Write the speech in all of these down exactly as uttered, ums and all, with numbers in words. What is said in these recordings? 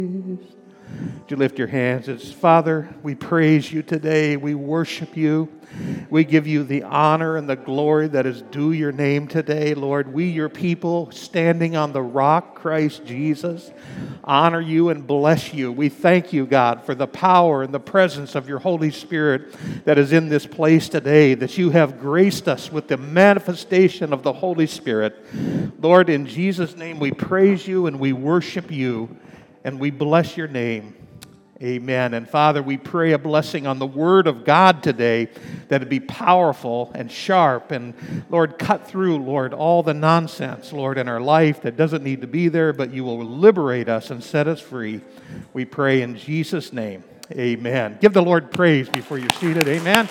Would you lift your hands? It's Father, we praise you today. We worship you. We give you the honor and the glory that is due your name today, Lord. We, your people, standing on the rock, Christ Jesus, honor you and bless you. We thank you, God, for the power and the presence of your Holy Spirit that is in this place today, that you have graced us with the manifestation of the Holy Spirit. Lord, in Jesus' name we praise you and we worship you and we bless your name. Amen. And Father, we pray a blessing on the Word of God today, that it be powerful and sharp and, Lord, cut through, Lord, all the nonsense, Lord, in our life that doesn't need to be there, but you will liberate us and set us free. We pray in Jesus' name. Amen. Give the Lord praise before you're seated. Amen.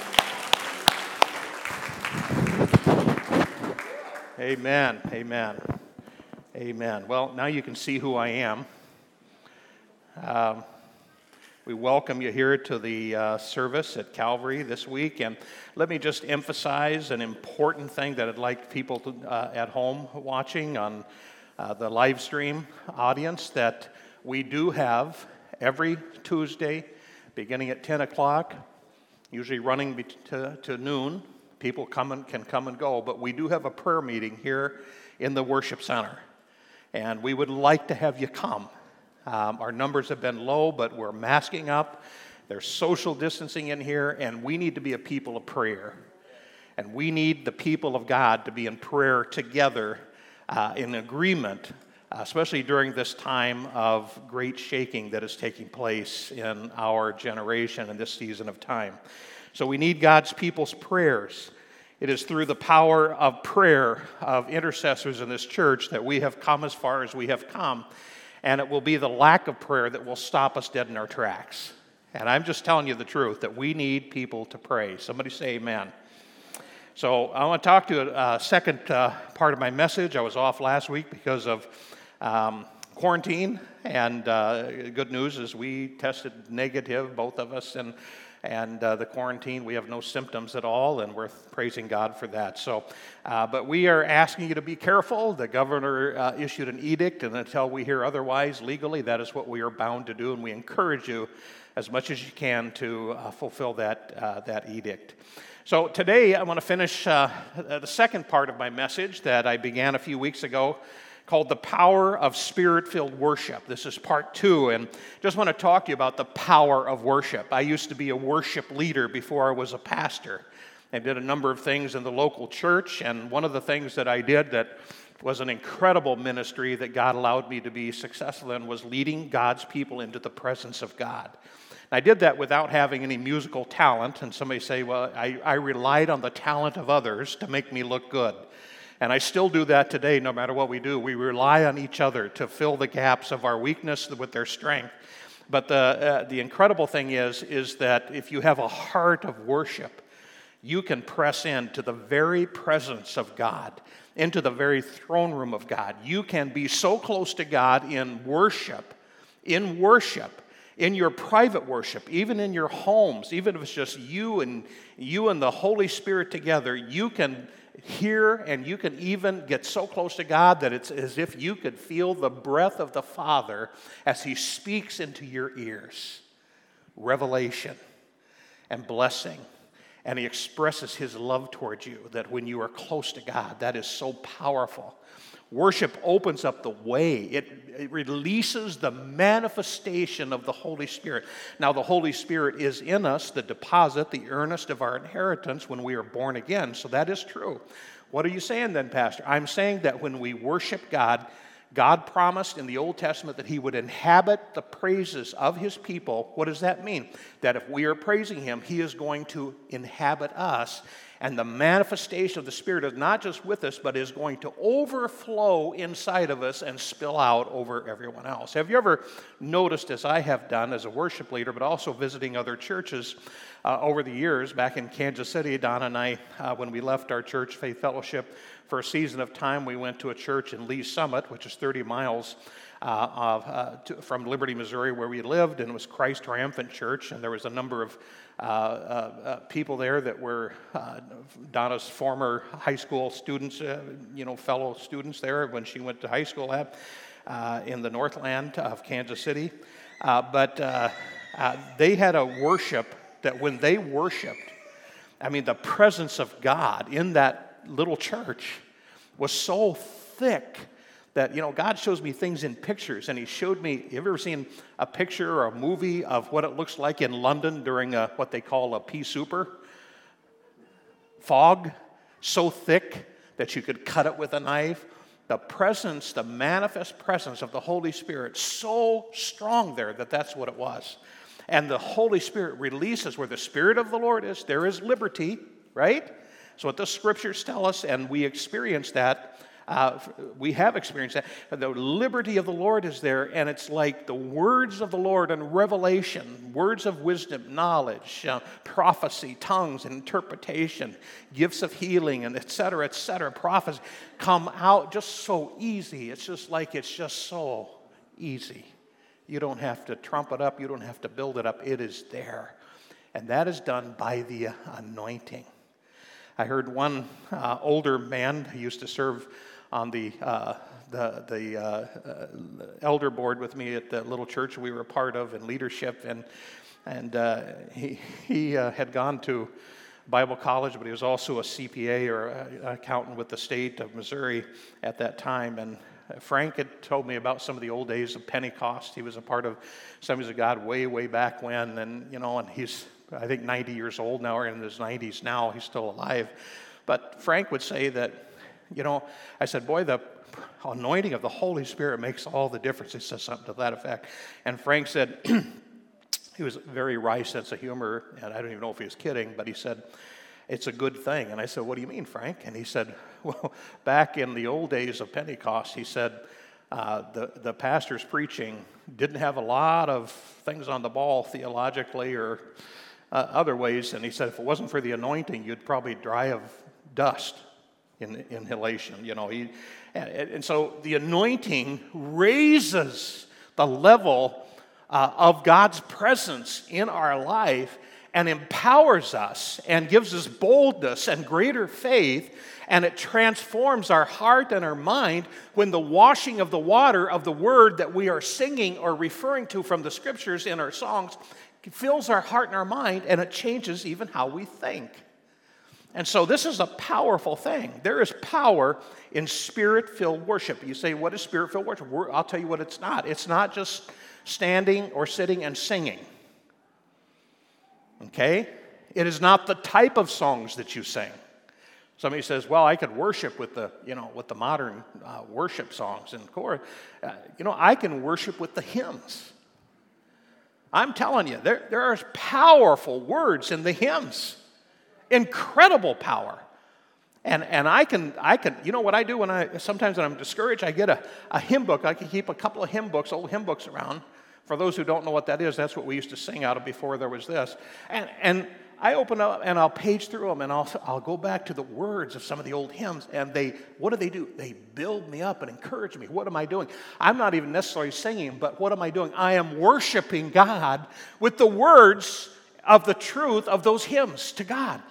Amen. Amen. Amen. Well, now you can see who I am. Um, We welcome you here to the uh, service at Calvary this week, and let me just emphasize an important thing that I'd like people to, uh, at home watching on uh, the live stream audience, that we do have every Tuesday, beginning at ten o'clock, usually running be- to, to noon. People come and, can come and go, but we do have a prayer meeting here in the worship center, and we would like to have you come. Um, our numbers have been low, but we're masking up. There's social distancing in here, and we need to be a people of prayer. And we need the people of God to be in prayer together, uh, in agreement, uh, especially during this time of great shaking that is taking place in our generation and this season of time. So we need God's people's prayers. It is through the power of prayer of intercessors in this church that we have come as far as we have come. And it will be the lack of prayer that will stop us dead in our tracks. And I'm just telling you the truth, that we need people to pray. Somebody say amen. So I want to talk to you a second uh, part of my message. I was off last week because of um, quarantine. And uh, good news is we tested negative, both of us, and And uh, the quarantine, we have no symptoms at all, and we're praising God for that. So, uh, but we are asking you to be careful. The governor uh, issued an edict, and until we hear otherwise legally, that is what we are bound to do, and we encourage you as much as you can to uh, fulfill that uh, that edict. So today, I want to finish uh, the second part of my message that I began a few weeks ago, called The Power of Spirit-Filled Worship. This is part two, and just want to talk to you about the power of worship. I used to be a worship leader before I was a pastor. I did a number of things in the local church, and one of the things that I did that was an incredible ministry that God allowed me to be successful in was leading God's people into the presence of God. I did that without having any musical talent, and somebody say, well, I, I relied on the talent of others to make me look good. And I still do that today, no matter what we do. We rely on each other to fill the gaps of our weakness with their strength. But the uh, the incredible thing is, is that if you have a heart of worship, you can press into the very presence of God, into the very throne room of God. You can be so close to God in worship, in worship, in your private worship, even in your homes, even if it's just you and you and the Holy Spirit together, you can hear, and you can even get so close to God that it's as if you could feel the breath of the Father as He speaks into your ears. Revelation and blessing. And He expresses His love towards you, that when you are close to God, that is so powerful. Worship opens up the way. It, it releases the manifestation of the Holy Spirit. Now, the Holy Spirit is in us, the deposit, the earnest of our inheritance when we are born again. So that is true. What are you saying then, Pastor? I'm saying that when we worship God, God promised in the Old Testament that He would inhabit the praises of His people. What does that mean? That if we are praising Him, He is going to inhabit us. And the manifestation of the Spirit is not just with us, but is going to overflow inside of us and spill out over everyone else. Have you ever noticed, as I have done as a worship leader, but also visiting other churches uh, over the years, back in Kansas City, Donna and I, uh, when we left our church, Faith Fellowship, for a season of time, we went to a church in Lee Summit, which is thirty miles uh, of, uh, to, from Liberty, Missouri, where we lived, and it was Christ Triumphant Church, and there was a number of Uh, uh, uh, people there that were uh, Donna's former high school students, uh, you know, fellow students there when she went to high school at. uh, in the Northland of Kansas City. Uh, but uh, uh, they had a worship that when they worshiped, I mean, the presence of God in that little church was so thick that, you know, God shows me things in pictures, and he showed me, you ever seen a picture or a movie of what it looks like in London during a, what they call a pea super? Fog, so thick that you could cut it with a knife. The presence, the manifest presence of the Holy Spirit, so strong there that that's what it was. And the Holy Spirit releases where the Spirit of the Lord is, there is liberty, right? So what the scriptures tell us, and we experience that, uh, we have experienced that. The liberty of the Lord is there, and it's like the words of the Lord and revelation, words of wisdom, knowledge, uh, prophecy, tongues, and interpretation, gifts of healing, and et cetera, et cetera, prophecy, come out just so easy. It's just like it's just so easy. You don't have to trump it up. You don't have to build it up. It is there. And that is done by the anointing. I heard one uh, older man who used to serve on the uh, the, the uh, uh, elder board with me at the little church we were a part of in leadership. And, and uh, he, he uh, had gone to Bible college, but he was also a C P A or an accountant with the state of Missouri at that time. And Frank had told me about some of the old days of Pentecost. He was a part of Assemblies of God way, way back when, and you know, and he's, I think, ninety years old now, or in his nineties now. He's still alive. But Frank would say that, you know, I said, boy, the anointing of the Holy Spirit makes all the difference. He says something to that effect. And Frank said, he was a very wry sense of humor, and I don't even know if he was kidding, but he said, it's a good thing. And I said, what do you mean, Frank? And he said, well, back in the old days of Pentecost, he said, uh, the, the pastor's preaching didn't have a lot of things on the ball theologically or uh, other ways. And he said, if it wasn't for the anointing, you'd probably die of dust in inhalation. You know, he, and, and so the anointing raises the level uh, of God's presence in our life and empowers us and gives us boldness and greater faith, and it transforms our heart and our mind when the washing of the water of the word that we are singing or referring to from the scriptures in our songs fills our heart and our mind, and it changes even how we think. And so this is a powerful thing. There is power in spirit-filled worship. You say, what is spirit-filled worship? I'll tell you what it's not. It's not just standing or sitting and singing. Okay? It is not the type of songs that you sing. Somebody says, well, I could worship with the, you know, with the modern uh, worship songs and chorus. Uh, you know, I can worship with the hymns. I'm telling you, there, there are powerful words in the hymns. Incredible power. And and I can, I can, you know what I do when I, sometimes when I'm discouraged, I get a, a hymn book. I can keep a couple of hymn books, old hymn books around. For those who don't know what that is, that's what we used to sing out of before there was this. And and I open up and I'll page through them, and I'll I'll go back to the words of some of the old hymns, and they, what do they do? They build me up and encourage me. What am I doing? I'm not even necessarily singing, but what am I doing? I am worshiping God with the words of the truth of those hymns to God.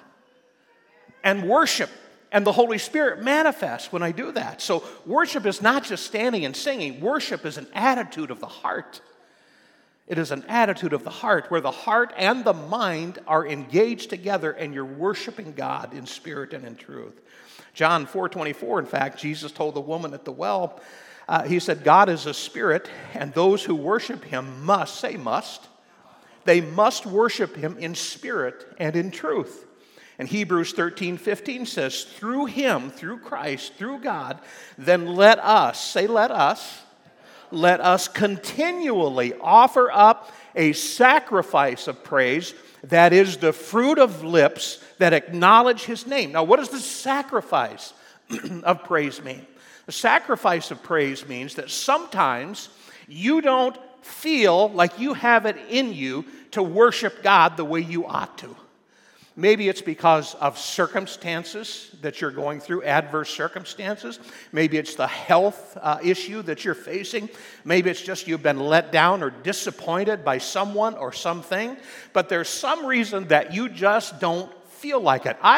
And worship and the Holy Spirit manifests when I do that. So worship is not just standing and singing. Worship is an attitude of the heart. It is an attitude of the heart where the heart and the mind are engaged together, and you're worshiping God in spirit and in truth. John four twenty-four, in fact, Jesus told the woman at the well, uh, he said, God is a spirit, and those who worship him must, say must, they must worship him in spirit and in truth. And Hebrews thirteen fifteen says, through him, through Christ, through God, then let us, say let us, let us continually offer up a sacrifice of praise that is the fruit of lips that acknowledge his name. Now, what does the sacrifice of praise mean? The sacrifice of praise means that sometimes you don't feel like you have it in you to worship God the way you ought to. Maybe it's because of circumstances that you're going through, adverse circumstances. Maybe it's the health uh, issue that you're facing. Maybe it's just you've been let down or disappointed by someone or something. But there's some reason that you just don't feel like it. I,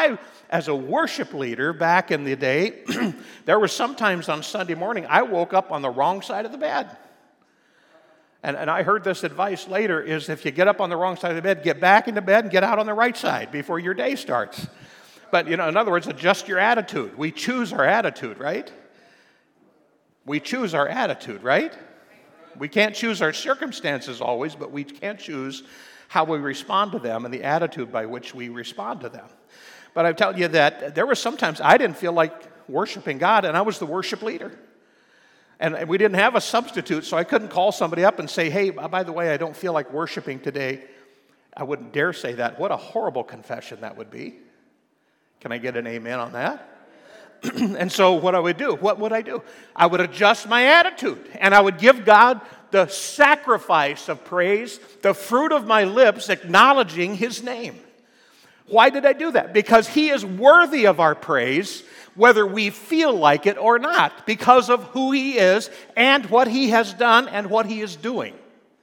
as a worship leader back in the day, there were sometimes on Sunday morning I woke up on the wrong side of the bed. And, and I heard this advice later is if you get up on the wrong side of the bed, get back into bed and get out on the right side before your day starts. But, you know, in other words, adjust your attitude. We choose our attitude, right? We choose our attitude, right? We can't choose our circumstances always, but we can choose how we respond to them and the attitude by which we respond to them. But I'm telling you that there were sometimes I didn't feel like worshiping God, and I was the worship leader. And we didn't have a substitute, so I couldn't call somebody up and say, hey, by the way, I don't feel like worshiping today. I wouldn't dare say that. What a horrible confession that would be. Can I get an amen on that? And so what I would do, what would I do? I would adjust my attitude, and I would give God the sacrifice of praise, the fruit of my lips, acknowledging His name. Why did I do that? Because He is worthy of our praise, whether we feel like it or not, because of who He is and what He has done and what He is doing.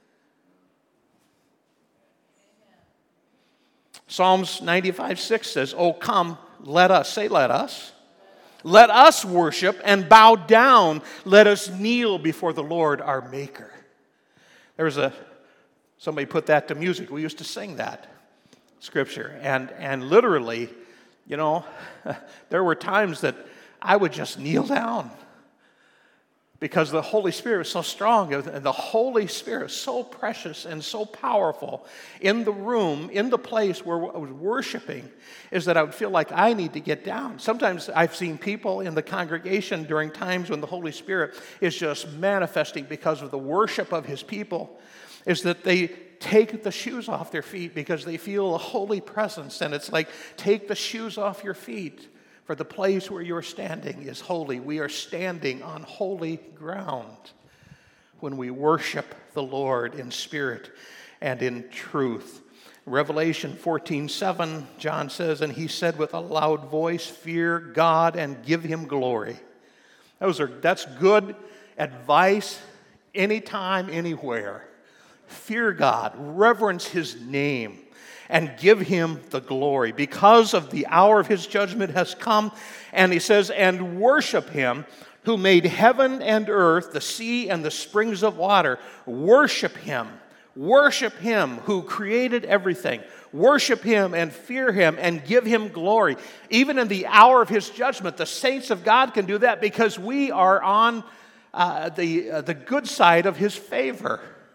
Psalms ninety-five six says, "Oh, come, let us," say let us, "let us worship and bow down. Let us kneel before the Lord our Maker." There was a, somebody put that to music. We used to sing that scripture. And, and literally, you know, there were times that I would just kneel down because the Holy Spirit is so strong, and the Holy Spirit is so precious and so powerful in the room, in the place where I was worshiping, is that I would feel like I need to get down. Sometimes I've seen people in the congregation during times when the Holy Spirit is just manifesting because of the worship of His people, is that they take the shoes off their feet because they feel a holy presence. And it's like, take the shoes off your feet, for the place where you're standing is holy. We are standing on holy ground when we worship the Lord in spirit and in truth. Revelation fourteen seven, John says, "And he said with a loud voice, fear God and give Him glory." Those are, that's good advice anytime, anywhere. Fear God, reverence His name, and give Him the glory, because of the hour of His judgment has come. And he says, "And worship Him who made heaven and earth, the sea and the springs of water." Worship Him. Worship Him who created everything. Worship Him and fear Him and give Him glory. Even in the hour of His judgment, the saints of God can do that because we are on uh, the, uh, the good side of His favor.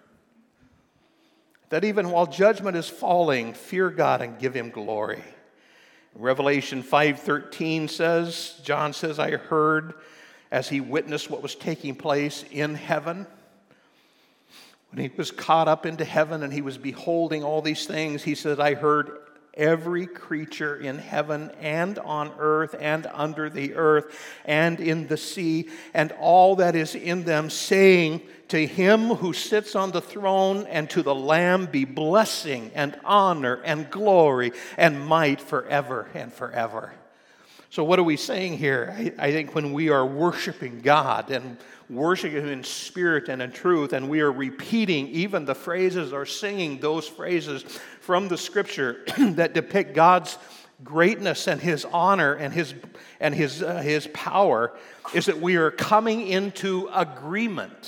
That even while judgment is falling, fear God and give Him glory. Revelation five thirteen says, John says, "I heard," as he witnessed what was taking place in heaven. When he was caught up into heaven and he was beholding all these things, he said, "I heard every creature in heaven and on earth and under the earth and in the sea and all that is in them, saying, to Him who sits on the throne and to the Lamb be blessing and honor and glory and might forever and forever." So what are we saying here? I, I think when we are worshiping God and worshiping Him in spirit and in truth, and we are repeating even the phrases or singing those phrases from the Scripture that depict God's greatness and His honor and His and His uh, His power, is that we are coming into agreement.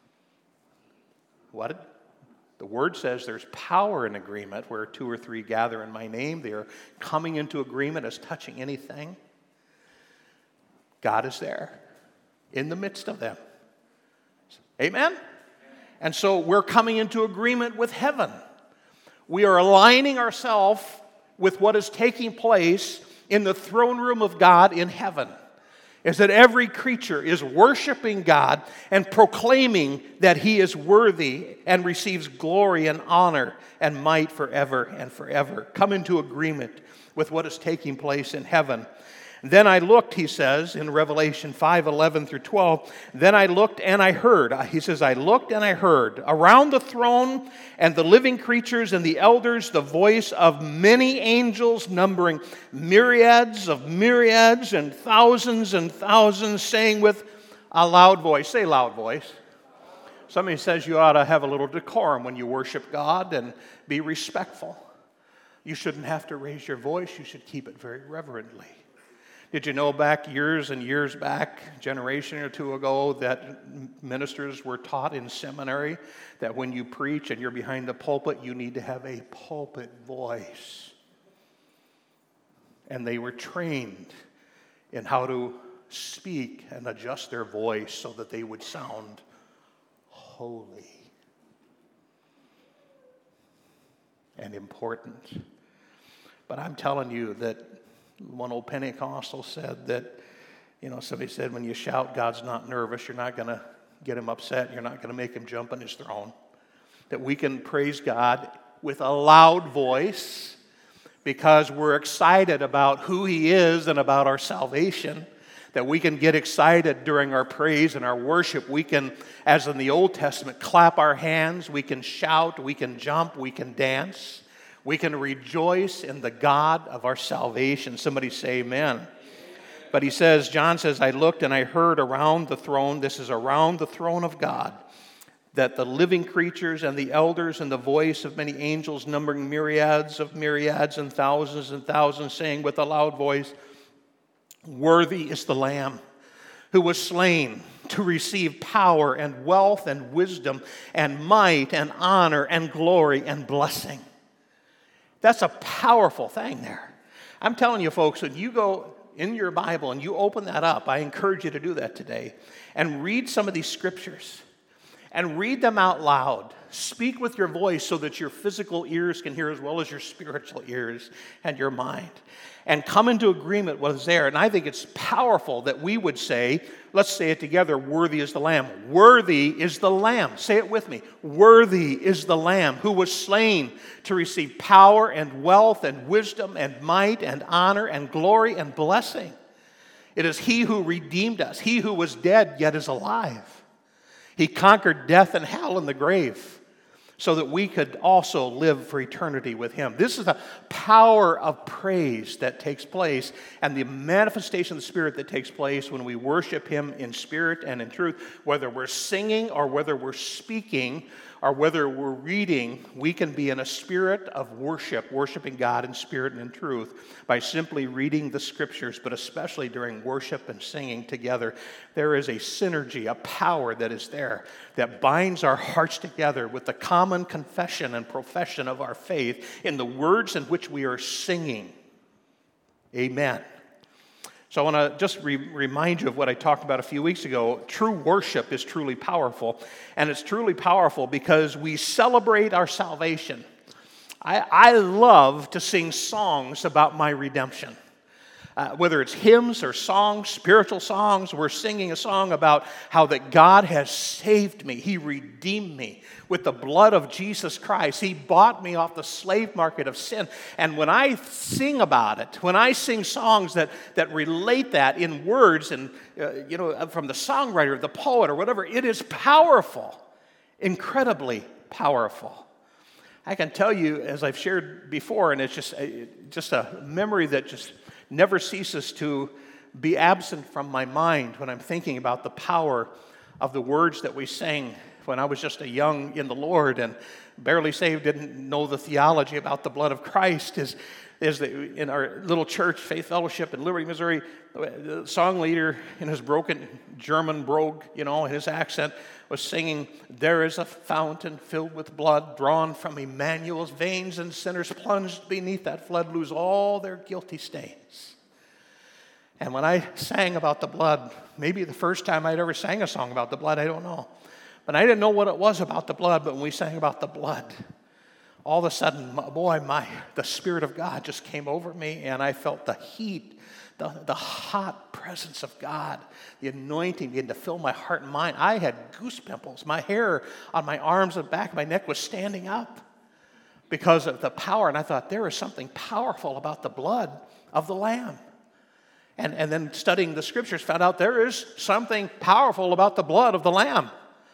What? The Word says there's power in agreement. Where two or three gather in my name, they are coming into agreement as touching anything. God is there in the midst of them. Amen? And so we're coming into agreement with heaven. We are aligning ourselves with what is taking place in the throne room of God in heaven. Is that every creature is worshiping God and proclaiming that He is worthy and receives glory and honor and might forever and forever. Come into agreement with what is taking place in heaven. Then I looked, he says, in Revelation five eleven through twelve, then I looked and I heard. He says, I looked and I heard around the throne and the living creatures and the elders the voice of many angels, numbering myriads of myriads and thousands and thousands, saying with a loud voice. Say loud voice. Somebody says you ought to have a little decorum when you worship God and be respectful. You shouldn't have to raise your voice. You should keep it very reverently. Did you know back years and years back, a generation or two ago, that ministers were taught in seminary that when you preach and you're behind the pulpit, you need to have a pulpit voice. And they were trained in how to speak and adjust their voice so that they would sound holy and important. But I'm telling you that one old Pentecostal said that, you know, somebody said when you shout, God's not nervous, you're not going to get him upset, you're not going to make him jump on his throne. That we can praise God with a loud voice because we're excited about who he is and about our salvation. That we can get excited during our praise and our worship. We can, as in the Old Testament, clap our hands, we can shout, we can jump, we can dance. We can rejoice in the God of our salvation. Somebody say amen. Amen. But he says, John says, I looked and I heard around the throne, this is around the throne of God, that the living creatures and the elders and the voice of many angels, numbering myriads of myriads and thousands and thousands, saying with a loud voice, worthy is the Lamb who was slain to receive power and wealth and wisdom and might and honor and glory and blessing. That's a powerful thing there. I'm telling you, folks, when you go in your Bible and you open that up, I encourage you to do that today, and read some of these scriptures and read them out loud. Speak with your voice so that your physical ears can hear as well as your spiritual ears and your mind. And come into agreement with what's there. And I think it's powerful that we would say, let's say it together, worthy is the Lamb. Worthy is the Lamb. Say it with me. Worthy is the Lamb who was slain to receive power and wealth and wisdom and might and honor and glory and blessing. It is he who redeemed us. He who was dead yet is alive. He conquered death and hell and the grave, so that we could also live for eternity with him. This is the power of praise that takes place and the manifestation of the Spirit that takes place when we worship him in spirit and in truth. Whether we're singing or whether we're speaking or whether we're reading, we can be in a spirit of worship, worshiping God in spirit and in truth by simply reading the Scriptures, but especially during worship and singing together. There is a synergy, a power that is there that binds our hearts together with the common confession and profession of our faith in the words in which we are singing. Amen. So I want to just re- remind you of what I talked about a few weeks ago. True worship is truly powerful, and it's truly powerful because we celebrate our salvation. I, I love to sing songs about my redemption. Uh, whether it's hymns or songs, spiritual songs, we're singing a song about how that God has saved me. He redeemed me with the blood of Jesus Christ. He bought me off the slave market of sin. And when I sing about it, when I sing songs that, that relate that in words and, uh, you know, from the songwriter, the poet, or whatever, it is powerful, incredibly powerful. I can tell you, as I've shared before, and it's just, just a memory that just never ceases to be absent from my mind when I'm thinking about the power of the words that we sang when I was just a young in the Lord and barely saved, didn't know the theology about the blood of Christ. Is, is the, in our little church, Faith Fellowship in Liberty, Missouri, the song leader in his broken German brogue, you know, his accent, was singing, "There is a fountain filled with blood drawn from Emmanuel's veins, and sinners plunged beneath that flood lose all their guilty stains." And when I sang about the blood, maybe the first time I'd ever sang a song about the blood, I don't know. But I didn't know what it was about the blood, but when we sang about the blood, all of a sudden, boy, my the Spirit of God just came over me, and I felt the heat, the, the hot presence of God, the anointing began to fill my heart and mind. I had goose pimples. My hair on my arms and back of my neck was standing up because of the power. And I thought, there is something powerful about the blood of the Lamb. And, and then studying the Scriptures, found out there is something powerful about the blood of the Lamb.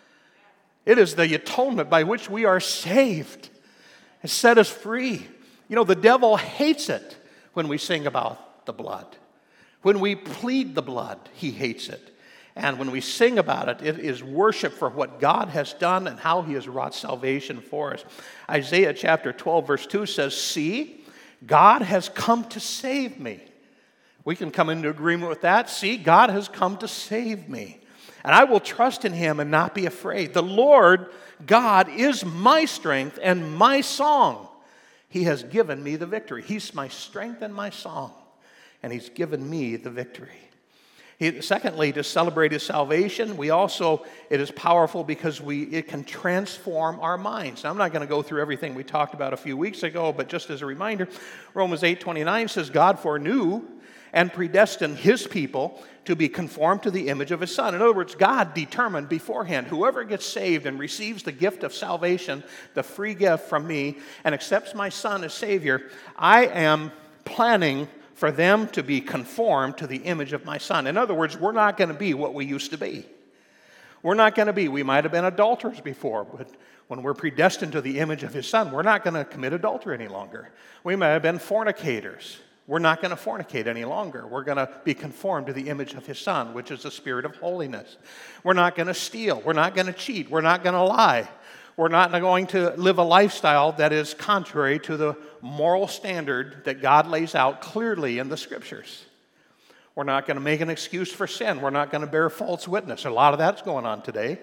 It is the atonement by which we are saved and set us free. You know, the devil hates it when we sing about the blood. When we plead the blood, he hates it. And when we sing about it, it is worship for what God has done and how he has wrought salvation for us. Isaiah chapter twelve, verse two says, "See, God has come to save me. We can come into agreement with that. See, God has come to save me. And I will trust in him and not be afraid. The Lord God is my strength and my song. He has given me the victory. He's my strength and my song. And he's given me the victory. He, secondly, to celebrate his salvation, we also, it is powerful because we it can transform our minds. Now, I'm not going to go through everything we talked about a few weeks ago, but just as a reminder, Romans eight twenty-nine says, God foreknew and predestined his people to be conformed to the image of his Son. In other words, God determined beforehand, whoever gets saved and receives the gift of salvation, the free gift from me, and accepts my Son as Savior, I am planning for them to be conformed to the image of my Son. In other words, we're not going to be what we used to be. We're not going to be, we might have been adulterers before, but when we're predestined to the image of his Son, we're not going to commit adultery any longer. We might have been fornicators. We're not going to fornicate any longer. We're going to be conformed to the image of his Son, which is the spirit of holiness. We're not going to steal. We're not going to cheat. We're not going to lie. We're not going to live a lifestyle that is contrary to the moral standard that God lays out clearly in the Scriptures. We're not going to make an excuse for sin. We're not going to bear false witness. A lot of that's going on today.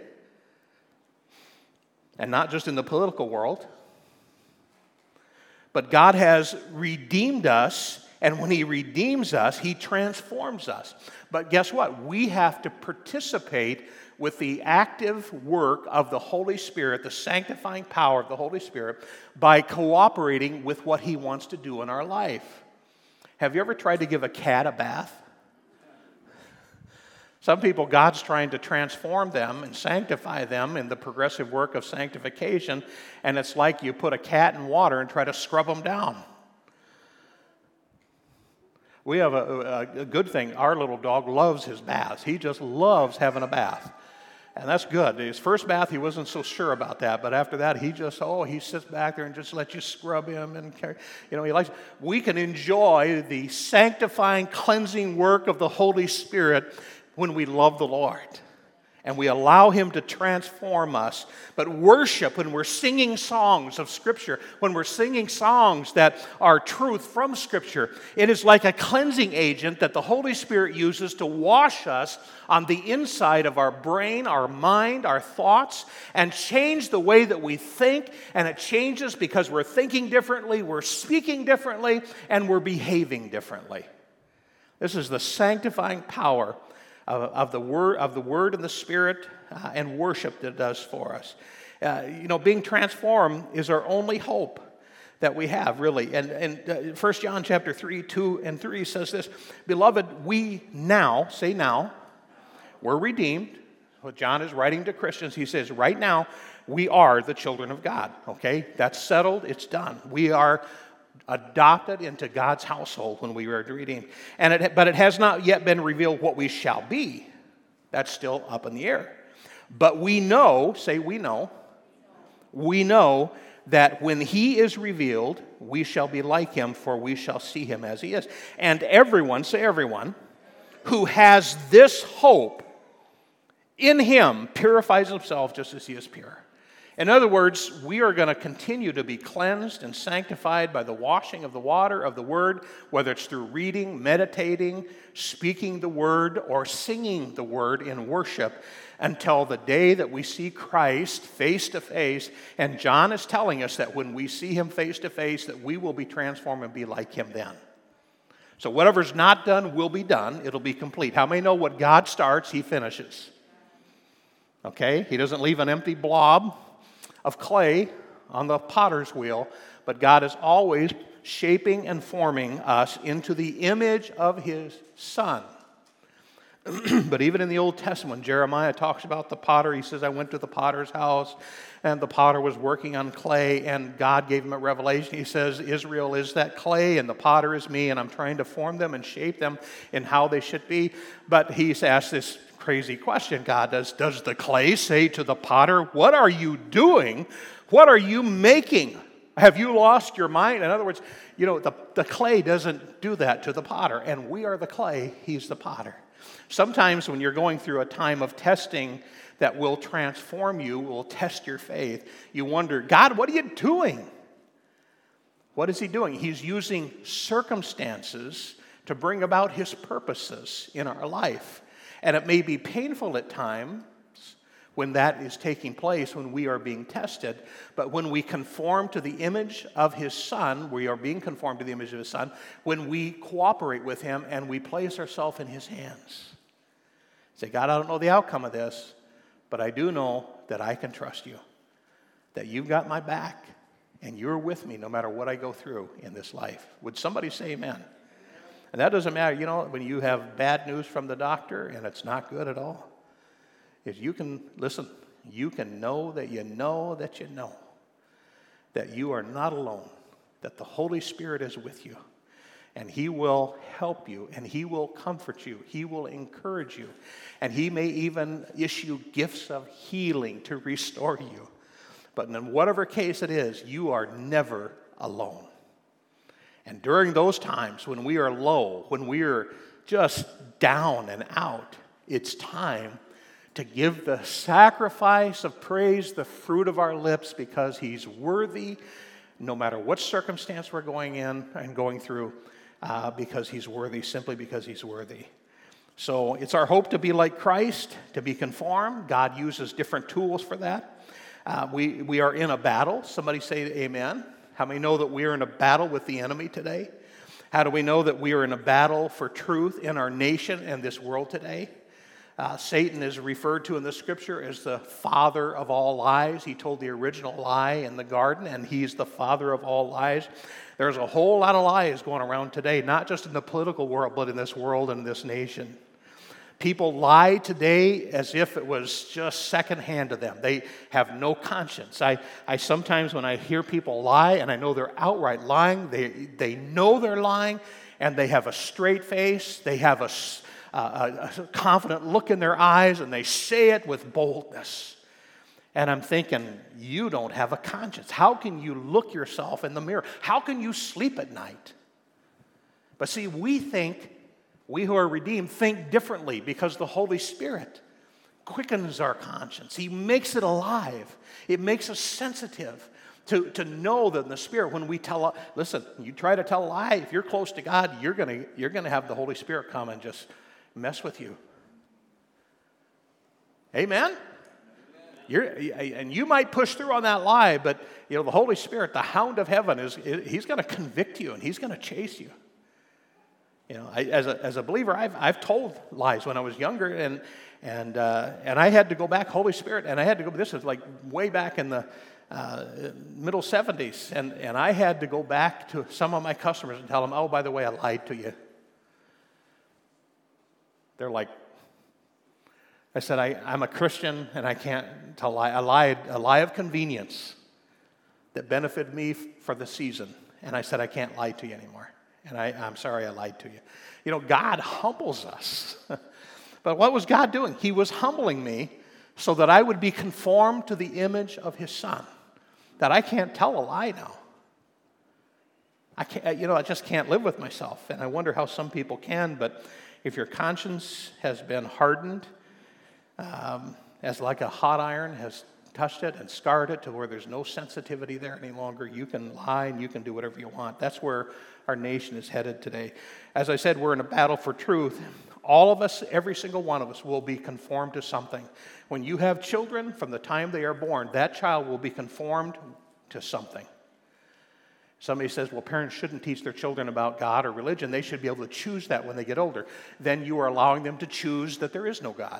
And not just in the political world. But God has redeemed us. And when he redeems us, he transforms us. But guess what? We have to participate with the active work of the Holy Spirit, the sanctifying power of the Holy Spirit, by cooperating with what he wants to do in our life. Have you ever tried to give a cat a bath? Some people, God's trying to transform them and sanctify them in the progressive work of sanctification, and it's like you put a cat in water and try to scrub them down. We have a, a, a good thing. Our little dog loves his baths. He just loves having a bath. And that's good. His first bath, he wasn't so sure about that. But after that, he just, oh, he sits back there and just lets you scrub him. And, you know, he likes, we can enjoy the sanctifying, cleansing work of the Holy Spirit when we love the Lord. And we allow him to transform us. But worship, when we're singing songs of Scripture, when we're singing songs that are truth from Scripture, it is like a cleansing agent that the Holy Spirit uses to wash us on the inside of our brain, our mind, our thoughts, and change the way that we think. And it changes because we're thinking differently, we're speaking differently, and we're behaving differently. This is the sanctifying power Of, of the word, of the word and the Spirit uh, and worship that it does for us. Uh, you know, being transformed is our only hope that we have, really. And, and uh, First John chapter three, two and three says this, Beloved, we now, say now, we're redeemed. Well, John is writing to Christians. He says, right now, we are the children of God. Okay? That's settled. It's done. We are adopted into God's household when we were redeemed. And it, but it has not yet been revealed what we shall be. That's still up in the air. But we know, say we know, we know that when he is revealed, we shall be like him, for we shall see him as he is. And everyone, say everyone, who has this hope in him purifies himself just as he is pure. In other words, we are going to continue to be cleansed and sanctified by the washing of the water of the Word, whether it's through reading, meditating, speaking the Word, or singing the Word in worship, until the day that we see Christ face to face. And John is telling us that when we see him face to face, that we will be transformed and be like him then. So whatever's not done will be done. It'll be complete. How many know what God starts, he finishes? Okay? He doesn't leave an empty blob of clay on the potter's wheel, but God is always shaping and forming us into the image of his Son. But even in the Old Testament, Jeremiah talks about the potter. He says, I went to the potter's house, and the potter was working on clay, and God gave him a revelation. He says, Israel is that clay, and the potter is me, and I'm trying to form them and shape them in how they should be. But he's asked this crazy question, God does. Does the clay say to the potter, what are you doing? What are you making? Have you lost your mind? In other words, you know, the, the clay doesn't do that to the potter, and we are the clay, he's the potter. Sometimes when you're going through a time of testing that will transform you, will test your faith, you wonder, God, what are you doing? What is he doing? He's using circumstances to bring about his purposes in our life. And it may be painful at times when that is taking place, when we are being tested. But when we conform to the image of his Son, we are being conformed to the image of his Son, when we cooperate with him and we place ourselves in his hands. Say, God, I don't know the outcome of this, but I do know that I can trust you, that you've got my back, and you're with me no matter what I go through in this life. Would somebody say amen? And that doesn't matter, you know, when you have bad news from the doctor and it's not good at all. If you can, listen, you can know that you know that you know that you are not alone, that the Holy Spirit is with you, and he will help you, and he will comfort you, he will encourage you, and he may even issue gifts of healing to restore you. But in whatever case it is, you are never alone. And during those times when we are low, when we are just down and out, it's time to give the sacrifice of praise, the fruit of our lips, because he's worthy, no matter what circumstance we're going in and going through, uh, because he's worthy, simply because he's worthy. So it's our hope to be like Christ, to be conformed. God uses different tools for that. Uh, we, we are in a battle. Somebody say amen. How many know that we are in a battle with the enemy today? How do we know that we are in a battle for truth in our nation and this world today? Uh, Satan is referred to in the scripture as the father of all lies. He told the original lie in the garden, and he's the father of all lies. There's a whole lot of lies going around today, not just in the political world, but in this world and this nation. People lie today as if it was just secondhand to them. They have no conscience. I, I sometimes, when I hear people lie, and I know they're outright lying, they, they know they're lying, and they have a straight face, they have a Uh, a confident look in their eyes, and they say it with boldness. And I'm thinking, you don't have a conscience. How can you look yourself in the mirror? How can you sleep at night? But see, we think, we who are redeemed, think differently because the Holy Spirit quickens our conscience. He makes it alive. It makes us sensitive to, to know that in the Spirit, when we tell, a, listen, you try to tell a lie, if you're close to God, you're gonna, you're gonna have the Holy Spirit come and just mess with you. Amen? You're, and you might push through on that lie, but you know the Holy Spirit, the hound of heaven, is he's going to convict you and he's going to chase you. You know, I, as a as a believer, I've I've told lies when I was younger, and and uh, and I had to go back, Holy Spirit, and I had to go. This is like way back in the uh, middle seventies, and and I had to go back to some of my customers and tell them, oh, by the way, I lied to you. They're like, I said, I, I'm a Christian and I can't tell a lie. I lied, a lie of convenience that benefited me for the season. And I said, I can't lie to you anymore. And I, I'm sorry I lied to you. You know, God humbles us. But what was God doing? He was humbling me so that I would be conformed to the image of his Son. That I can't tell a lie now. I can't, you know, I just can't live with myself. And I wonder how some people can, but if your conscience has been hardened, um, as like a hot iron has touched it and scarred it to where there's no sensitivity there any longer, you can lie and you can do whatever you want. That's where our nation is headed today. As I said, we're in a battle for truth. All of us, every single one of us, will be conformed to something. When you have children, from the time they are born, that child will be conformed to something. Somebody says, well, parents shouldn't teach their children about God or religion. They should be able to choose that when they get older. Then you are allowing them to choose that there is no God.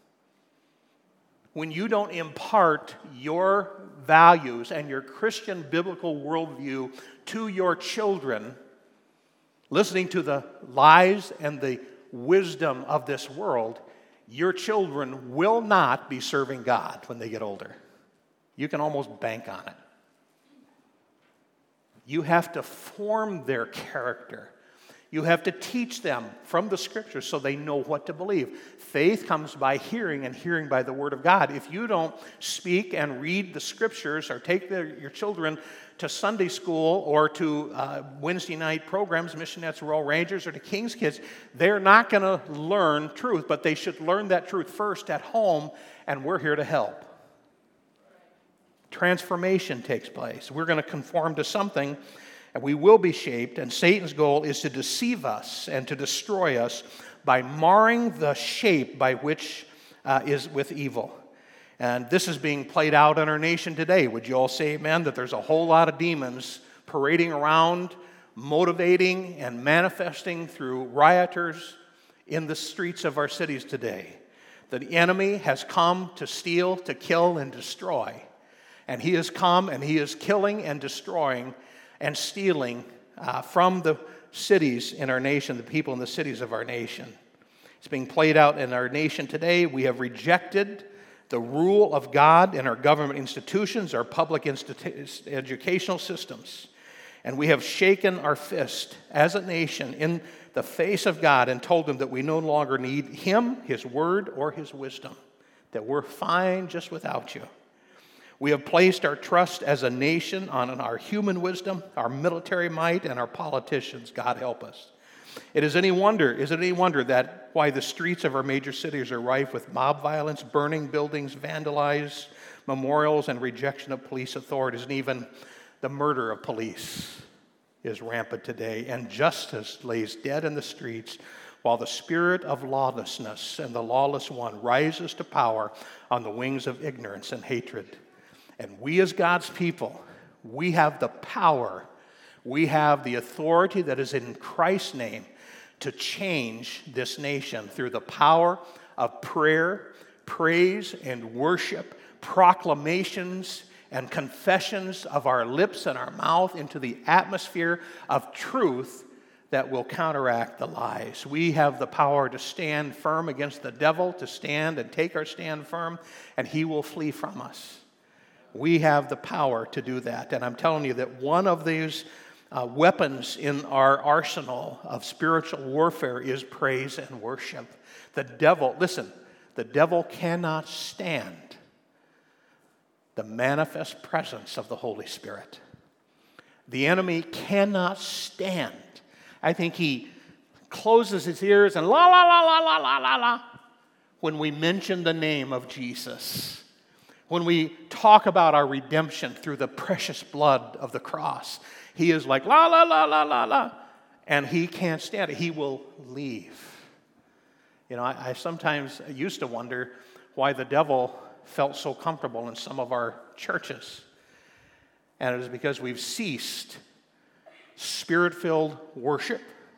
When you don't impart your values and your Christian biblical worldview to your children, listening to the lies and the wisdom of this world, your children will not be serving God when they get older. You can almost bank on it. You have to form their character. You have to teach them from the Scriptures so they know what to believe. Faith comes by hearing, and hearing by the Word of God. If you don't speak and read the Scriptures or take the, your children to Sunday school or to uh, Wednesday night programs, Missionettes, Royal Rangers, or to King's Kids, they're not going to learn truth, but they should learn that truth first at home, and we're here to help. Transformation takes place. We're going to conform to something, And we will be shaped, and Satan's goal is to deceive us and to destroy us by marring the shape by which uh, is with evil. And this is being played out in our nation today. Would you all say amen? That there's a whole lot of demons parading around, motivating and manifesting through rioters in the streets of our cities today. The enemy has come to steal, to kill, and destroy. And he has come and he is killing and destroying and stealing uh, from the cities in our nation, the people in the cities of our nation. It's being played out in our nation today. We have rejected the rule of God in our government institutions, our public institu- educational systems. And we have shaken our fist as a nation in the face of God and told him that we no longer need him, his word, or his wisdom, that we're fine just without you. We have placed our trust as a nation on our human wisdom, our military might, and our politicians. God help us. It is any wonder, is it any wonder that why the streets of our major cities are rife with mob violence, burning buildings, vandalized memorials, and rejection of police authorities, and even the murder of police is rampant today, and justice lays dead in the streets while the spirit of lawlessness and the lawless one rises to power on the wings of ignorance and hatred. And we as God's people, we have the power, we have the authority that is in Christ's name to change this nation through the power of prayer, praise, and worship, proclamations and confessions of our lips and our mouth into the atmosphere of truth that will counteract the lies. We have the power to stand firm against the devil, to stand and take our stand firm, and he will flee from us. We have the power to do that. And I'm telling you that one of these uh, weapons in our arsenal of spiritual warfare is praise and worship. The devil, listen, the devil cannot stand the manifest presence of the Holy Spirit. The enemy cannot stand. I think he closes his ears and la, la, la, la, la, la, la, la, when we mention the name of Jesus. When we talk about our redemption through the precious blood of the cross, he is like la, la, la, la, la, la, and he can't stand it. He will leave. You know, I, I sometimes used to wonder why the devil felt so comfortable in some of our churches. And it is because we've ceased spirit-filled worship.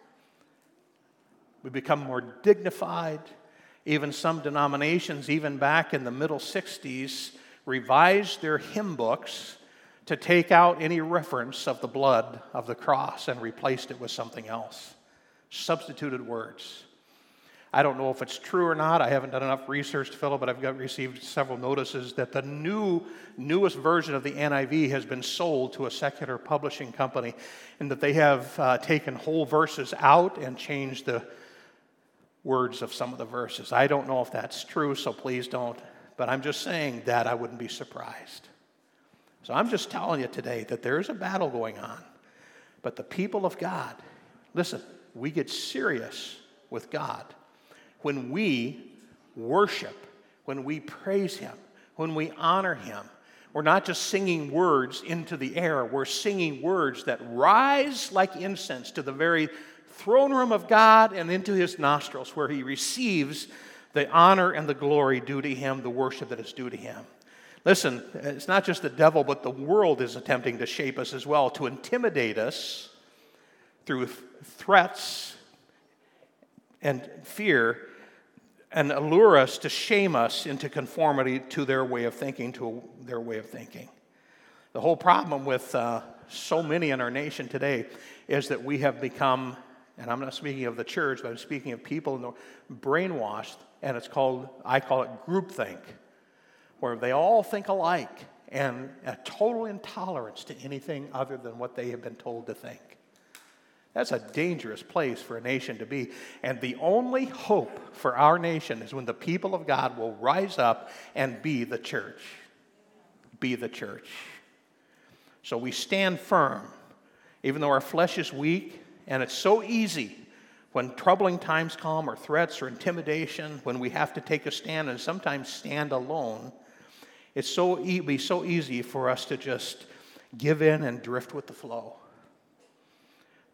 We've become more dignified. Even some denominations, even back in the middle sixties, revised their hymn books to take out any reference of the blood of the cross and replaced it with something else. Substituted words. I don't know if it's true or not. I haven't done enough research to fill it, but I've got received several notices that the new, newest version of the N I V has been sold to a secular publishing company, and that they have uh, taken whole verses out and changed the words of some of the verses. I don't know if that's true, so please don't. But I'm just saying that I wouldn't be surprised. So I'm just telling you today that there is a battle going on. But the people of God, listen, we get serious with God when we worship, when we praise him, when we honor him. We're not just singing words into the air. We're singing words that rise like incense to the very throne room of God and into his nostrils, where he receives the honor and the glory due to him, the worship that is due to him. Listen, it's not just the devil, but the world is attempting to shape us as well, to intimidate us through threats and fear, and allure us to shame us into conformity to their way of thinking, to their way of thinking. The whole problem with uh, so many in our nation today is that we have become, and I'm not speaking of the church, but I'm speaking of people brainwashed, and it's called, I call it groupthink, where they all think alike, and a total intolerance to anything other than what they have been told to think. That's a dangerous place for a nation to be. And the only hope for our nation is when the people of God will rise up and be the church. Be the church. So we stand firm, even though our flesh is weak, and it's so easy when troubling times come, or threats or intimidation, when we have to take a stand and sometimes stand alone. It's so e- be so easy for us to just give in and drift with the flow.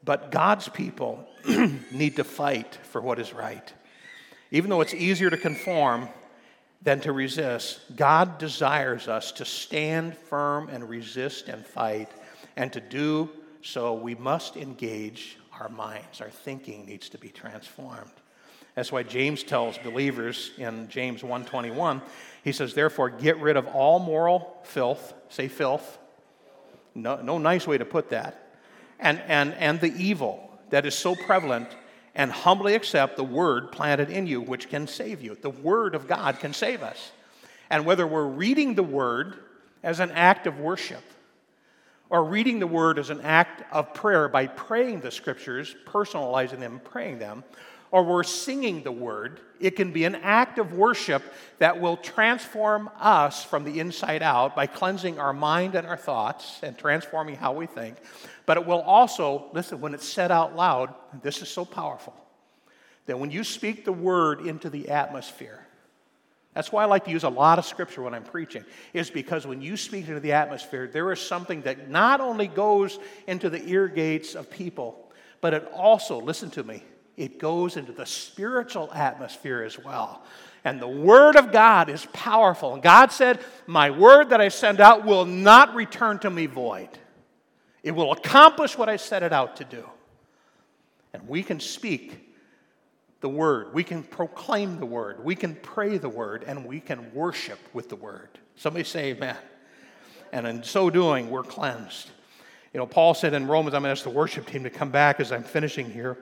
But God's people need to fight for what is right. Even though it's easier to conform than to resist, God desires us to stand firm and resist and fight. And to do so, we must engage our minds. Our thinking needs to be transformed. That's why James tells believers in James one twenty-one, he says, therefore, get rid of all moral filth. Say filth. No, no nice way to put that. And, and, and the evil that is so prevalent, and humbly accept the word planted in you, which can save you. The word of God can save us. And whether we're reading the word as an act of worship, or reading the word as an act of prayer by praying the scriptures, personalizing them, praying them, or we're singing the word, it can be an act of worship that will transform us from the inside out by cleansing our mind and our thoughts and transforming how we think. But it will also, listen, when it's said out loud, this is so powerful, that when you speak the word into the atmosphere, that's why I like to use a lot of scripture when I'm preaching, is because when you speak into the atmosphere, there is something that not only goes into the ear gates of people, but it also, listen to me, it goes into the spiritual atmosphere as well. And the word of God is powerful. And God said, my word that I send out will not return to me void. It will accomplish what I set it out to do. And we can speak the word. We can proclaim the word. We can pray the word. And we can worship with the word. Somebody say amen. And in so doing, we're cleansed. You know, Paul said in Romans, I'm going to ask the worship team to come back as I'm finishing here.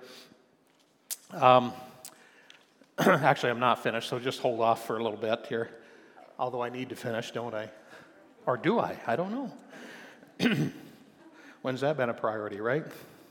Um, actually, I'm not finished, so just hold off for a little bit here. Although I need to finish, don't I? Or do I? I don't know. When's that been a priority, right?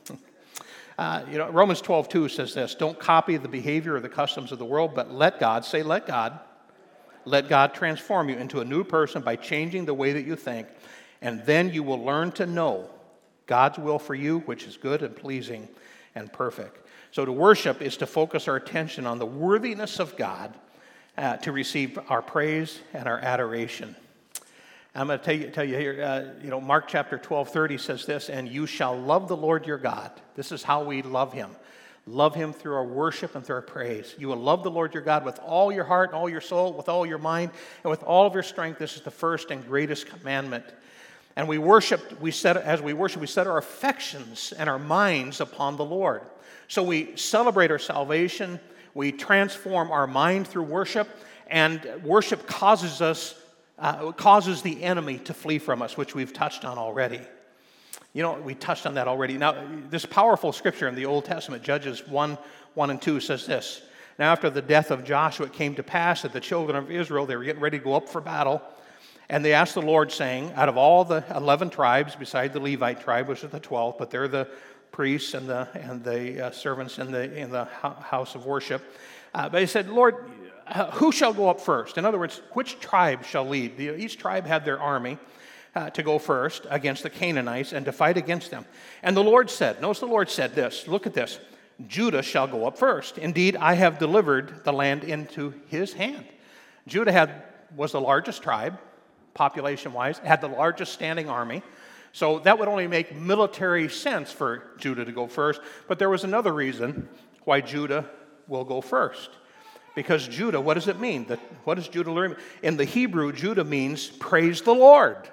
uh, you know, Romans twelve two says this, don't copy the behavior or the customs of the world, but let God, say let God, let God transform you into a new person by changing the way that you think, and then you will learn to know God's will for you, which is good and pleasing and perfect. So to worship is to focus our attention on the worthiness of God uh, to receive our praise and our adoration. I'm going to tell you, tell you here, uh, you know, Mark chapter twelve thirty says this, and you shall love the Lord your God. This is how we love him. Love him through our worship and through our praise. You will love the Lord your God with all your heart and all your soul, with all your mind, and with all of your strength. This is the first and greatest commandment. And we worship, we set, as we worship, we set our affections and our minds upon the Lord. So we celebrate our salvation, we transform our mind through worship, and worship causes us, uh, causes the enemy to flee from us, which we've touched on already. You know, we touched on that already. Now, this powerful scripture in the Old Testament, Judges one, one and two, says this. Now, after the death of Joshua, it came to pass that the children of Israel, they were getting ready to go up for battle, and they asked the Lord, saying, out of all the eleven tribes, beside the Levite tribe, which is the twelfth, but they're the priests and the and the uh, servants in the in the house of worship. Uh, but he said, Lord, uh, who shall go up first? In other words, which tribe shall lead? The, each tribe had their army uh, to go first against the Canaanites and to fight against them. And the Lord said, notice the Lord said this, look at this, Judah shall go up first. Indeed, I have delivered the land into his hand. Judah had was the largest tribe, population-wise, had the largest standing army. So that would only make military sense for Judah to go first. But there was another reason why Judah will go first. Because Judah, what does it mean? The, what does Judah learn? In the Hebrew, Judah means praise the Lord.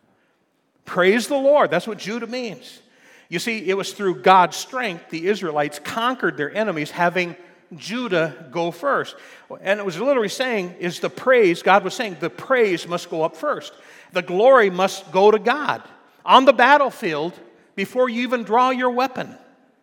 Praise the Lord. That's what Judah means. You see, it was through God's strength the Israelites conquered their enemies, having Judah go first. And it was literally saying, is the praise, God was saying, the praise must go up first. The glory must go to God on the battlefield before you even draw your weapon.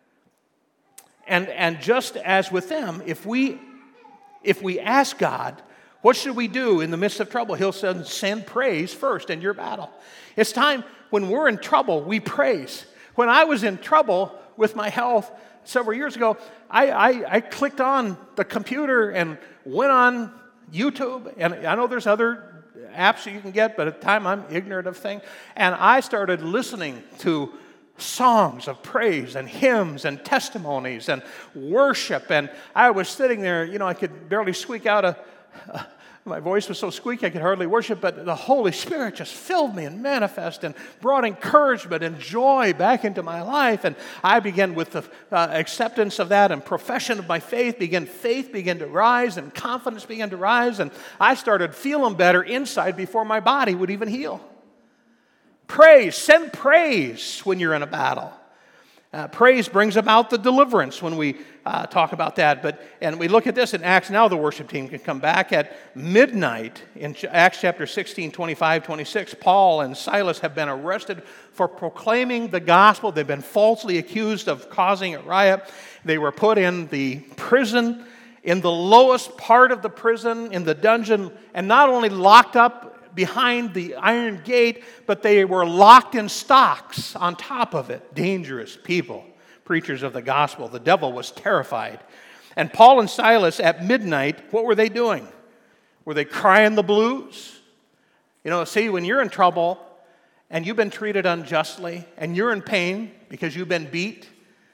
And, and just as with them, if we, if we ask God, what should we do in the midst of trouble? He'll send, send praise first in your battle. It's time when we're in trouble, we praise. When I was in trouble with my health several years ago, I, I, I clicked on the computer and went on YouTube. And I know there's other apps that you can get, but at the time I'm ignorant of things. And I started listening to songs of praise and hymns and testimonies and worship. And I was sitting there, you know, I could barely squeak out a, a, my voice was so squeaky I could hardly worship, but the Holy Spirit just filled me and manifested and brought encouragement and joy back into my life. And I began with the uh, acceptance of that and profession of my faith, began faith began to rise and confidence began to rise. And I started feeling better inside before my body would even heal. Praise, send praise when you're in a battle. Uh, praise brings about the deliverance when we uh, talk about that. But and we look at this in Acts. Now the worship team can come back at midnight in Acts chapter sixteen, twenty-five, twenty-six. Paul and Silas have been arrested for proclaiming the gospel. They've been falsely accused of causing a riot. They were put in the prison, in the lowest part of the prison, in the dungeon, and not only locked up behind the iron gate, but they were locked in stocks on top of it. Dangerous people, preachers of the gospel. The devil was terrified. And Paul and Silas at midnight, what were they doing? Were they crying the blues? You know, see, when you're in trouble and you've been treated unjustly and you're in pain because you've been beat,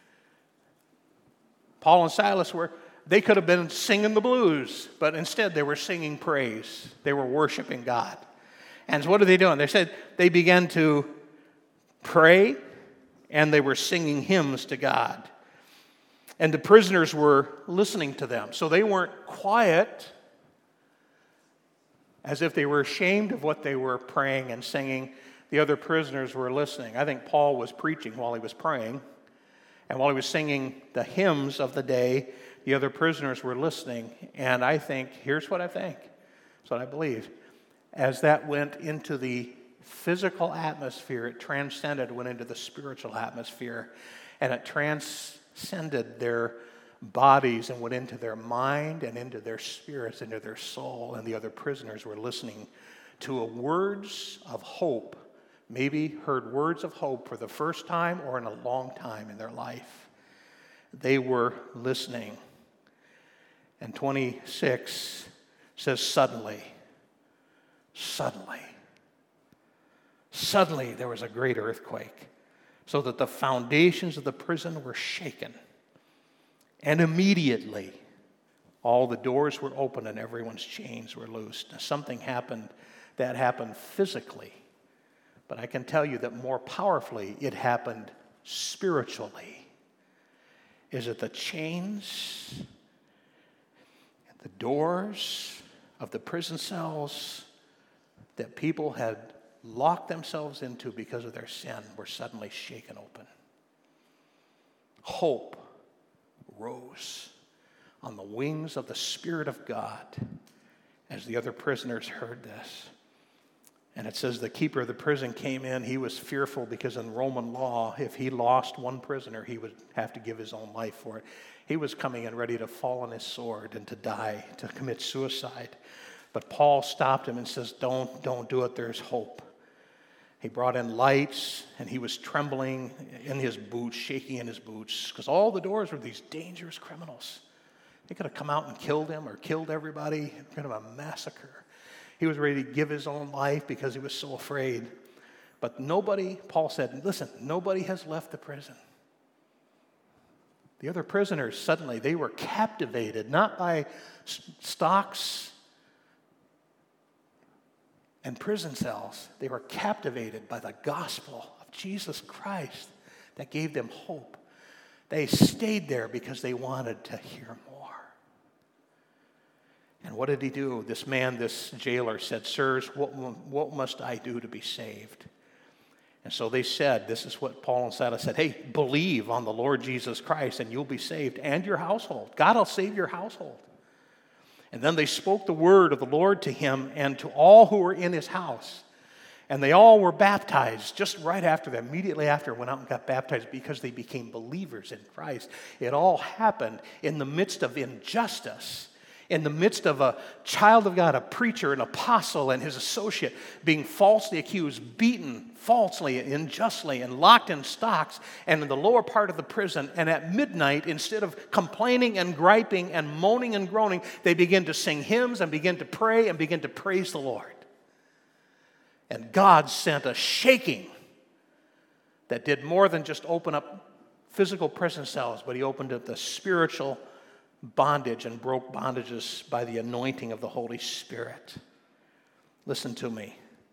Paul and Silas were, they could have been singing the blues, but instead they were singing praise. They were worshiping God. And so what are they doing? They said they began to pray and they were singing hymns to God. And the prisoners were listening to them. So they weren't quiet as if they were ashamed of what they were praying and singing. The other prisoners were listening. I think Paul was preaching while he was praying. And while he was singing the hymns of the day, the other prisoners were listening. And I think, here's what I think. It's what I believe. As that went into the physical atmosphere, it transcended, went into the spiritual atmosphere, and it transcended their bodies and went into their mind and into their spirits, into their soul, and the other prisoners were listening to a words of hope, maybe heard words of hope for the first time or in a long time in their life. They were listening. And twenty-six says, suddenly, Suddenly, suddenly there was a great earthquake, so that the foundations of the prison were shaken. And immediately, all the doors were open and everyone's chains were loosed. Now, something happened that happened physically, but I can tell you that more powerfully, it happened spiritually. Is it the chains, the doors of the prison cells that people had locked themselves into because of their sin were suddenly shaken open? Hope rose on the wings of the Spirit of God as the other prisoners heard this. And it says the keeper of the prison came in. He was fearful because in Roman law, if he lost one prisoner, he would have to give his own life for it. He was coming in ready to fall on his sword and to die, to commit suicide. But Paul stopped him and says, don't, don't do it, there's hope. He brought in lights, and he was trembling in his boots, shaking in his boots, because all the doors were these dangerous criminals. They could have come out and killed him or killed everybody, kind of a massacre. He was ready to give his own life because he was so afraid. But nobody, Paul said, listen, nobody has left the prison. The other prisoners, suddenly, they were captivated, not by stocks and prison cells. They were captivated by the gospel of Jesus Christ that gave them hope. They stayed there because they wanted to hear more. And what did he do? This man, this jailer said, sirs, what, what must I do to be saved? And so they said, this is what Paul and Silas said, hey, believe on the Lord Jesus Christ and you'll be saved, and your household. God will save your household. And then they spoke the word of the Lord to him and to all who were in his house. And they all were baptized just right after that. Immediately after, went out and got baptized because they became believers in Christ. It all happened in the midst of injustice, in the midst of a child of God, a preacher, an apostle, and his associate being falsely accused, beaten falsely, unjustly, and locked in stocks and in the lower part of the prison. And at midnight, instead of complaining and griping and moaning and groaning, they begin to sing hymns and begin to pray and begin to praise the Lord. And God sent a shaking that did more than just open up physical prison cells, but he opened up the spiritual bondage and broke bondages by the anointing of the Holy Spirit. Listen to me.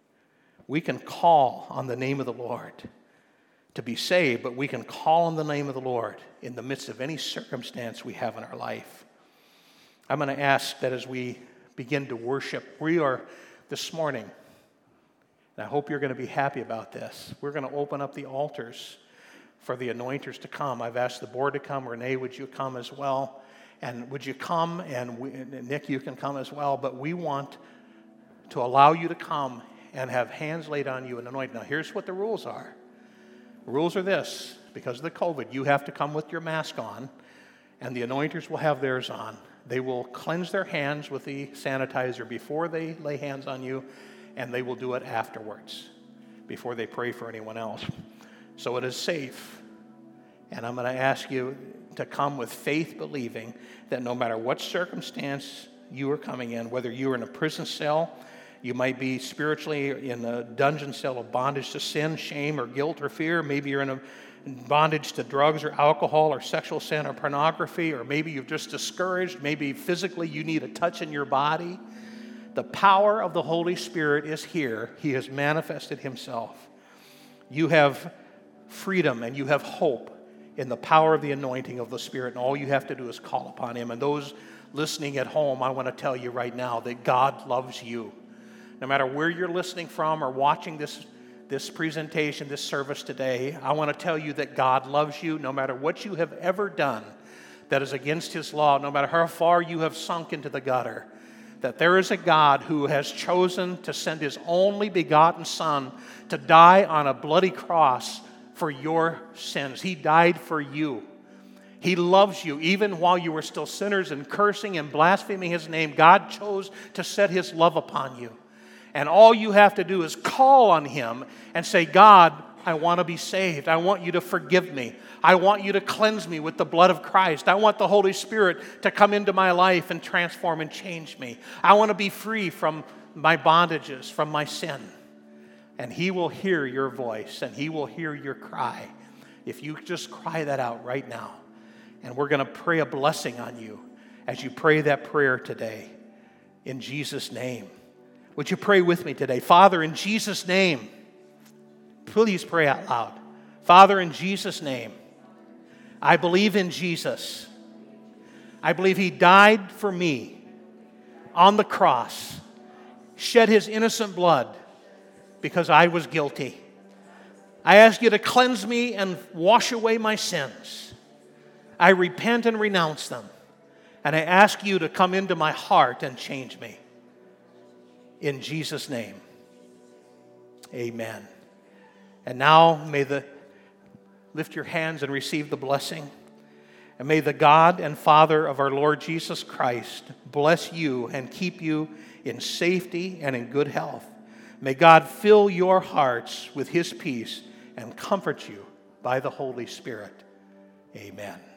We can call on the name of the Lord to be saved, but we can call on the name of the Lord in the midst of any circumstance we have in our life. I'm going to ask that as we begin to worship, we are this morning, and I hope you're going to be happy about this, we're going to open up the altars for the anointers to come. I've asked the board to come. Renee, would you come as well? And would you come? And we, Nick, you can come as well. But we want to allow you to come and have hands laid on you and anoint. Now, here's what the rules are. The rules are this. Because of the COVID, you have to come with your mask on, and the anointers will have theirs on. They will cleanse their hands with the sanitizer before they lay hands on you, and they will do it afterwards, before they pray for anyone else. So it is safe. And I'm going to ask you to come with faith, believing that no matter what circumstance you are coming in, whether you're in a prison cell, you might be spiritually in a dungeon cell of bondage to sin, shame, or guilt, or fear. Maybe you're in a bondage to drugs or alcohol or sexual sin or pornography, or maybe you're just discouraged. Maybe physically you need a touch in your body. The power of the Holy Spirit is here. He has manifested himself. You have freedom and you have hope in the power of the anointing of the Spirit, and all you have to do is call upon him. And those listening at home, I want to tell you right now that God loves you. No matter where you're listening from or watching this, this presentation, this service today, I want to tell you that God loves you no matter what you have ever done that is against his law, no matter how far you have sunk into the gutter, that there is a God who has chosen to send his only begotten Son to die on a bloody cross for your sins. He died for you. He loves you. Even while you were still sinners and cursing and blaspheming his name, God chose to set his love upon you. And all you have to do is call on him and say, God, I want to be saved. I want you to forgive me. I want you to cleanse me with the blood of Christ. I want the Holy Spirit to come into my life and transform and change me. I want to be free from my bondages, from my sin. And he will hear your voice and he will hear your cry if you just cry that out right now. And we're going to pray a blessing on you as you pray that prayer today in Jesus' name. Would you pray with me today? Father, in Jesus' name, please pray out loud. Father, in Jesus' name, I believe in Jesus. I believe he died for me on the cross, shed his innocent blood because I was guilty. I ask you to cleanse me and wash away my sins. I repent and renounce them. And I ask you to come into my heart and change me. In Jesus' name, amen. And now may the, lift your hands and receive the blessing. And may the God and Father of our Lord Jesus Christ bless you and keep you in safety and in good health. May God fill your hearts with his peace and comfort you by the Holy Spirit. Amen.